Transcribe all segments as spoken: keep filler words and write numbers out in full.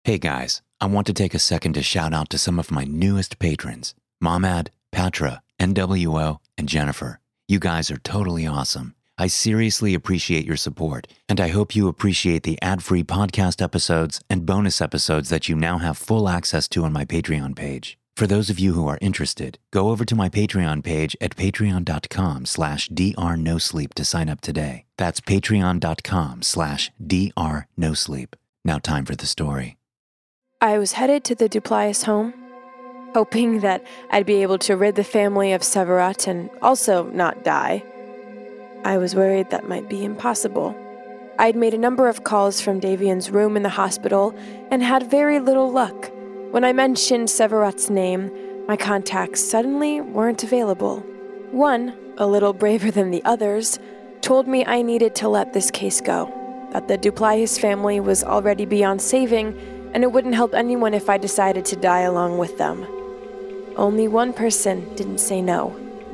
Hey guys, I want to take a second to shout out to some of my newest patrons, Momad, Patra, N W O, and Jennifer. You guys are totally awesome. I seriously appreciate your support, and I hope you appreciate the ad-free podcast episodes and bonus episodes that you now have full access to on my Patreon page. For those of you who are interested, go over to my Patreon page at patreon.com slash drnosleep to sign up today. That's patreon.com slash drnosleep. Now time for the story. I was headed to the Duplius home, hoping that I'd be able to rid the family of Severat and also not die. I was worried that might be impossible. I'd made a number of calls from Davian's room in the hospital and had very little luck. When I mentioned Severat's name, my contacts suddenly weren't available. One, a little braver than the others, told me I needed to let this case go, that the Duplius family was already beyond saving, and it wouldn't help anyone if I decided to die along with them. Only one person didn't say no.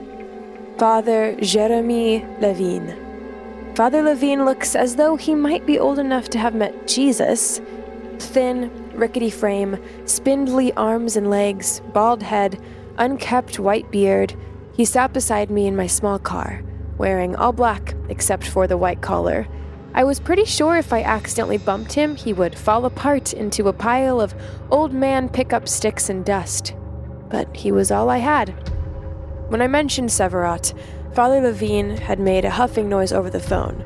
Father Jeremy Levine. Father Levine looks as though he might be old enough to have met Jesus. Thin, rickety frame, spindly arms and legs, bald head, unkempt white beard. He sat beside me in my small car, wearing all black except for the white collar. I was pretty sure if I accidentally bumped him, he would fall apart into a pile of old man pickup sticks and dust. But he was all I had. When I mentioned Severat, Father Levine had made a huffing noise over the phone.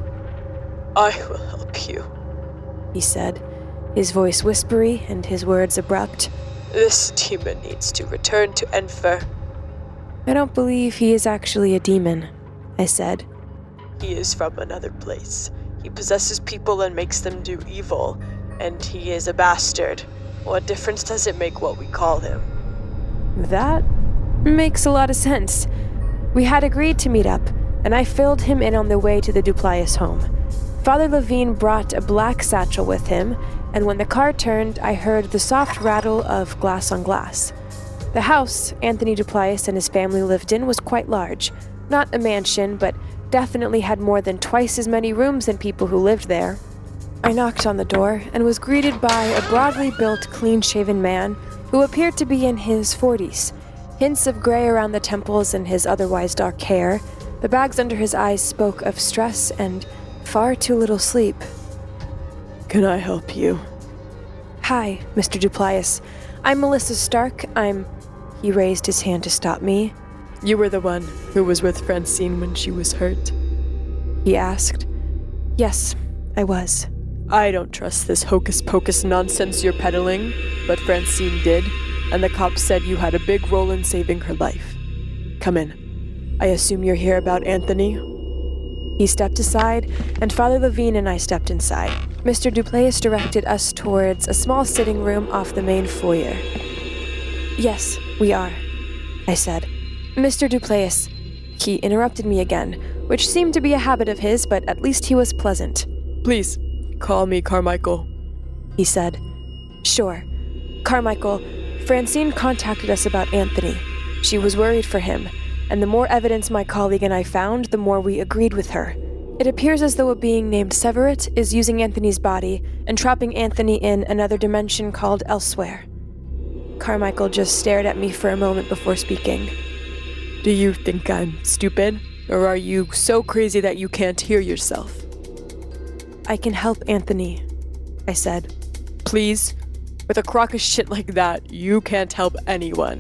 I will help you, he said, his voice whispery and his words abrupt. This demon needs to return to Enfer. I don't believe he is actually a demon, I said. He is from another place. He possesses people and makes them do evil, and he is a bastard. What difference does it make what we call him? That makes a lot of sense. We had agreed to meet up, and I filled him in on the way to the Duplius home. Father Levine brought a black satchel with him, and when the car turned, I heard the soft rattle of glass on glass. The house Anthony Duplius and his family lived in was quite large. Not a mansion, but definitely had more than twice as many rooms than people who lived there. I knocked on the door and was greeted by a broadly built, clean-shaven man who appeared to be in his forties. Hints of gray around the temples and his otherwise dark hair. The bags under his eyes spoke of stress and far too little sleep. Can I help you? Hi, Mister Duplius. I'm Melissa Stark. I'm... He raised his hand to stop me. You were the one who was with Francine when she was hurt? He asked. Yes, I was. I don't trust this hocus-pocus nonsense you're peddling, but Francine did, and the cops said you had a big role in saving her life. Come in. I assume you're here about Anthony? He stepped aside, and Father Levine and I stepped inside. Mister Duplius directed us towards a small sitting room off the main foyer. Yes, we are, I said. Mister Duplius. He interrupted me again, which seemed to be a habit of his, but at least he was pleasant. Please, call me Carmichael, he said. Sure. Carmichael, Francine contacted us about Anthony. She was worried for him, and the more evidence my colleague and I found, the more we agreed with her. It appears as though a being named Severat is using Anthony's body and trapping Anthony in another dimension called Elsewhere. Carmichael just stared at me for a moment before speaking. Do you think I'm stupid? Or are you so crazy that you can't hear yourself? I can help Anthony, I said. Please? With a crock of shit like that, you can't help anyone.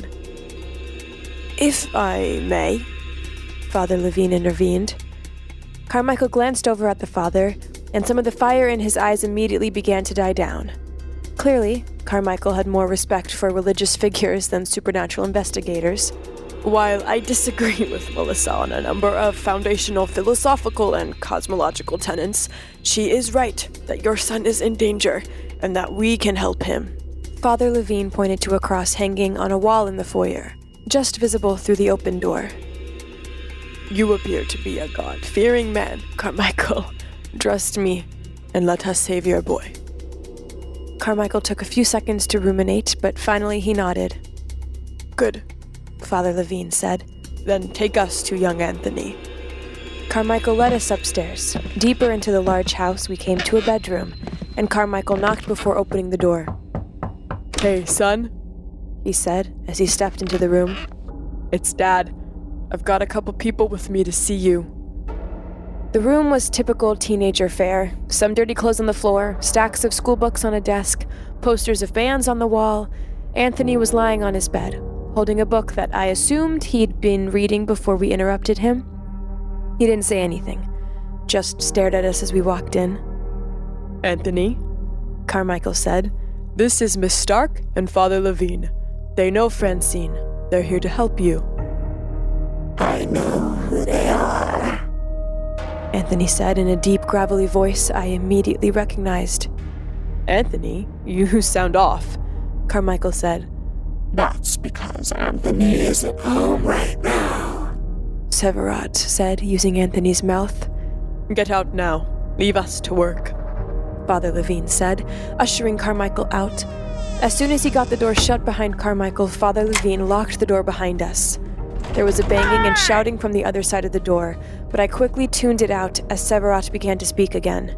If I may, Father Levine intervened. Carmichael glanced over at the father, and some of the fire in his eyes immediately began to die down. Clearly, Carmichael had more respect for religious figures than supernatural investigators. While I disagree with Melissa on a number of foundational philosophical and cosmological tenets, she is right that your son is in danger and that we can help him. Father Levine pointed to a cross hanging on a wall in the foyer, just visible through the open door. You appear to be a God-fearing man, Carmichael. Trust me, and let us save your boy. Carmichael took a few seconds to ruminate, but finally he nodded. Good, Father Levine said. Then take us to young Anthony. Carmichael led us upstairs. Deeper into the large house, we came to a bedroom, and Carmichael knocked before opening the door. Hey, son, he said as he stepped into the room. It's Dad. I've got a couple people with me to see you. The room was typical teenager fare. Some dirty clothes on the floor, stacks of school books on a desk, posters of bands on the wall. Anthony was lying on his bed, holding a book that I assumed he'd been reading before we interrupted him. He didn't say anything, just stared at us as we walked in. Anthony, Carmichael said, this is Miss Stark and Father Levine. They know Francine. They're here to help you. I know who they are, Anthony said in a deep, gravelly voice I immediately recognized. Anthony, you sound off, Carmichael said. That's because Anthony is at home right now, Severat said, using Anthony's mouth. Get out now. Leave us to work, Father Levine said, ushering Carmichael out. As soon as he got the door shut behind Carmichael, Father Levine locked the door behind us. There was a banging and shouting from the other side of the door, but I quickly tuned it out as Severat began to speak again.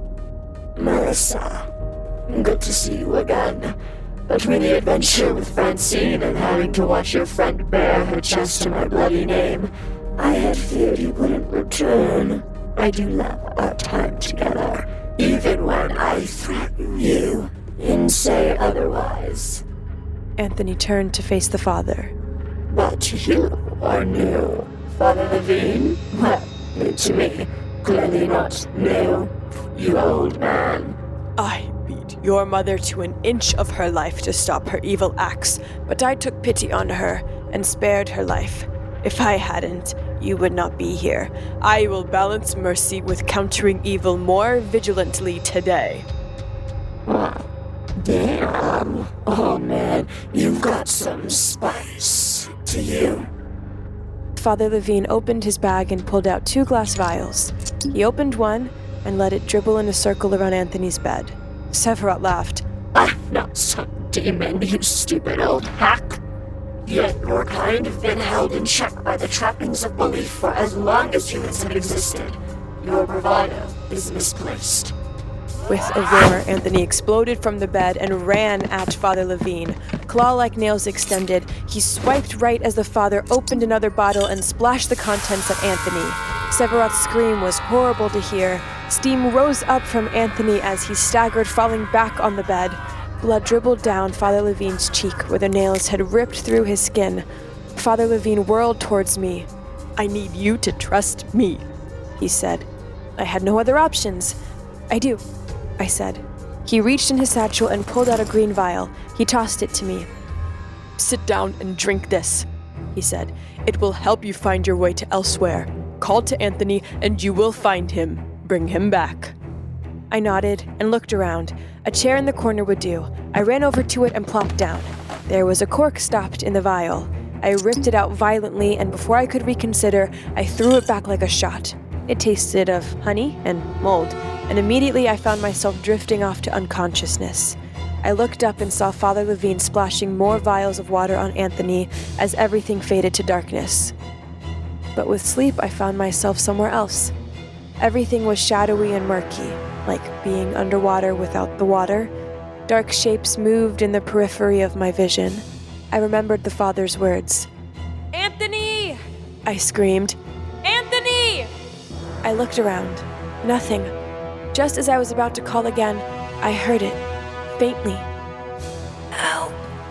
Melissa, good to see you again. Between the adventure with Francine and having to watch your friend bare her chest to my bloody name, I had feared you wouldn't return. I do love our time together, even when I threaten you and say otherwise. Anthony turned to face the father. But you are new, Father Levine. Well, new to me. Clearly not new, you old man. I beat your mother to an inch of her life to stop her evil acts, but I took pity on her and spared her life. If I hadn't, you would not be here. I will balance mercy with countering evil more vigilantly today. Wow. Damn. Oh man, you've got some spice to you. Father Levine opened his bag and pulled out two glass vials. He opened one and let it dribble in a circle around Anthony's bed. Severat laughed. I'm not some demon, you stupid old hack. Yet your kind have been held in check by the trappings of belief for as long as humans have existed. Your bravado is misplaced. With a roar, Anthony exploded from the bed and ran at Father Levine. Claw-like nails extended, he swiped right as the father opened another bottle and splashed the contents at Anthony. Severat's scream was horrible to hear. Steam rose up from Anthony as he staggered, falling back on the bed. Blood dribbled down Father Levine's cheek where the nails had ripped through his skin. Father Levine whirled towards me. I need you to trust me, he said. I had no other options. I do, I said. He reached in his satchel and pulled out a green vial. He tossed it to me. Sit down and drink this, he said. It will help you find your way to elsewhere. Call to Anthony and you will find him. Bring him back. I nodded and looked around. A chair in the corner would do. I ran over to it and plopped down. There was a cork stopped in the vial. I ripped it out violently, and before I could reconsider, I threw it back like a shot. It tasted of honey and mold, and immediately I found myself drifting off to unconsciousness. I looked up and saw Father Levine splashing more vials of water on Anthony as everything faded to darkness. But with sleep, I found myself somewhere else. Everything was shadowy and murky, like being underwater without the water. Dark shapes moved in the periphery of my vision. I remembered the father's words. Anthony! I screamed. Anthony! I looked around. Nothing. Just as I was about to call again, I heard it, faintly. Help.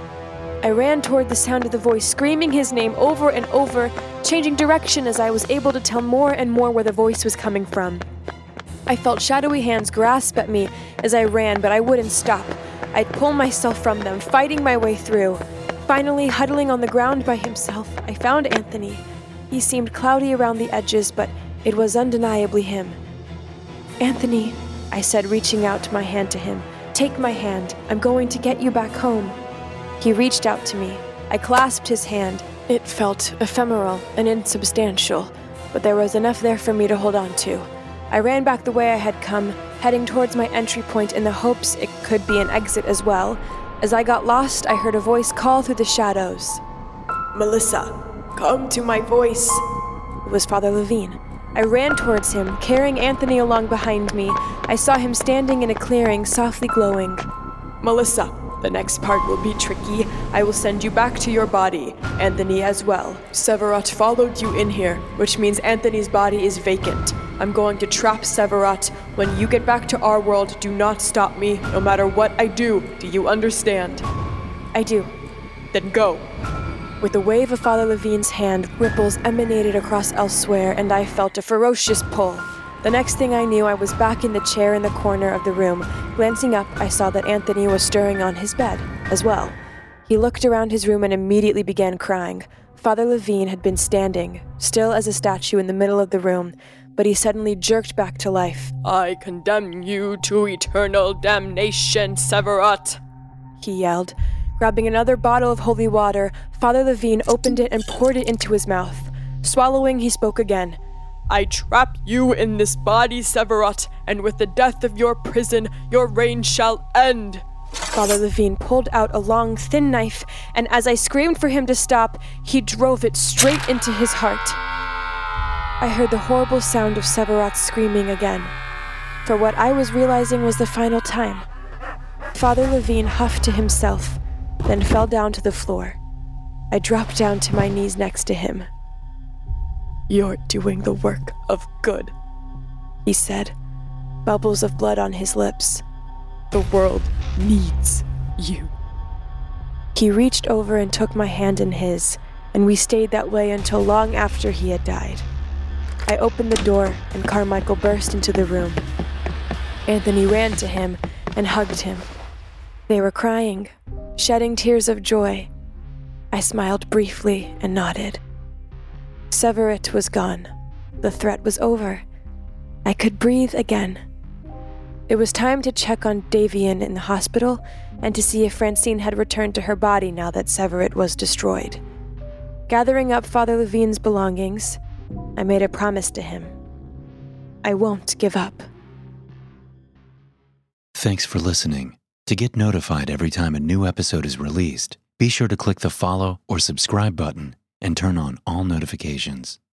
I ran toward the sound of the voice, screaming his name over and over, changing direction as I was able to tell more and more where the voice was coming from. I felt shadowy hands grasp at me as I ran, but I wouldn't stop. I'd pull myself from them, fighting my way through. Finally, huddling on the ground by himself, I found Anthony. He seemed cloudy around the edges, but it was undeniably him. Anthony, I said, reaching out my hand to him. Take my hand. I'm going to get you back home. He reached out to me. I clasped his hand. It felt ephemeral and insubstantial, but there was enough there for me to hold on to. I ran back the way I had come, heading towards my entry point in the hopes it could be an exit as well. As I got lost, I heard a voice call through the shadows. Melissa, come to my voice. It was Father Levine. I ran towards him, carrying Anthony along behind me. I saw him standing in a clearing, softly glowing. Melissa, The next part will be tricky. I will send you back to your body, Anthony as well. Severat followed you in here, which means Anthony's body is vacant. I'm going to trap Severat. When you get back to our world, do not stop me, no matter what I do. Do you understand? I do. Then go. With a wave of Father Levine's hand, ripples emanated across elsewhere, and I felt a ferocious pull. The next thing I knew, I was back in the chair in the corner of the room. Glancing up, I saw that Anthony was stirring on his bed, as well. He looked around his room and immediately began crying. Father Levine had been standing, still as a statue in the middle of the room, but he suddenly jerked back to life. I condemn you to eternal damnation, Severat, he yelled. Grabbing another bottle of holy water, Father Levine opened it and poured it into his mouth. Swallowing, he spoke again. I trap you in this body, Severat, and with the death of your prison, your reign shall end. Father Levine pulled out a long, thin knife, and as I screamed for him to stop, he drove it straight into his heart. I heard the horrible sound of Severat screaming again, for what I was realizing was the final time. Father Levine huffed to himself, then fell down to the floor. I dropped down to my knees next to him. You're doing the work of good, he said, bubbles of blood on his lips. The world needs you. He reached over and took my hand in his, and we stayed that way until long after he had died. I opened the door, and Carmichael burst into the room. Anthony ran to him and hugged him. They were crying, shedding tears of joy. I smiled briefly and nodded. Severat was gone. The threat was over. I could breathe again. It was time to check on Davian in the hospital and to see if Francine had returned to her body now that Severat was destroyed. Gathering up Father Levine's belongings, I made a promise to him. I won't give up. Thanks for listening. To get notified every time a new episode is released, be sure to click the follow or subscribe button and turn on all notifications.